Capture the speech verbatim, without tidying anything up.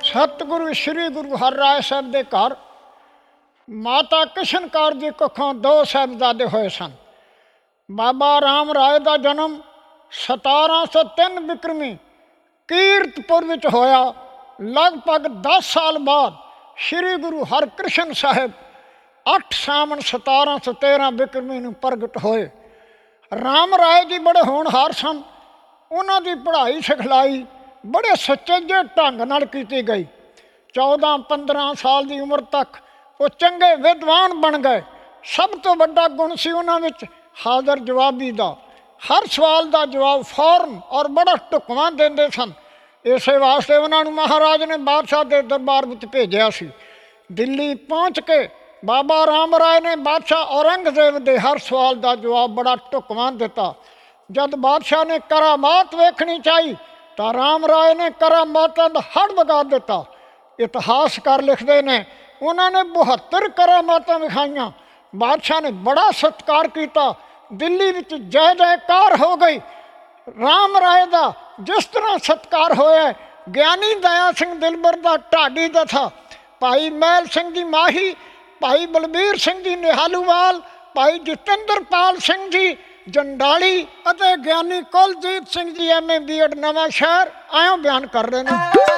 सतगुरु श्री गुरु हरराय साहब के घर माता किशन कौर जी कुखों दो साहिबजादे होए सन। बाबा राम राय का जन्म सतारह सौ तीन बिक्रमी कीरतपुर विच होया। लगभग दस साल बाद श्री गुरु हरकृष्ण साहिब अठ सावन सतारह सौ तेरह बिक्रमी नूं प्रगट होए। राम राय जी बड़े होनहार सन। उन्हां दी पढ़ाई सिखलाई बड़े सचेजे ढंग नाल कीती गई। चौदह पंद्रह साल की उम्र तक वो चंगे विद्वान बन गए। सब तो वड्डा गुण सी उन्हां विच हाज़र जवाबी दा। हर सवाल का जवाब फौरन और बड़ा ढुकवां देंदे सन। इस वास्ते उन्होंने महाराज ने बादशाह के दरबार में भेजा सी। दिल्ली पहुँच के बाबा राम राय ने बादशाह औरंगजेब के हर सवाल का जवाब बड़ा ढुकवां दिता। जब बादशाह ने करामात वेखनी चाहिए तो राम राय ने करामातां दा हड़ वगा दिता। इतिहासकार लिखते हैं उन्होंने बहत्तर करामातां विखाइयां। बादशाह ने बड़ा सत्कार किया। दिल्ली विच जय जयकार हो गई। राम राय का जिस तरह सत्कार होया, ज्ञानी दया सिंह दिलबर का ढाडी दा था, भाई महल सिंह जी माही, भाई बलबीर सिंह जी निहालूवाल, भाई जतिंदरपाल सिंह जी जंडाली और Giani Kuljit Singh ji M A B Ed Nawan Shahar आयों बयान कर रहे हैं।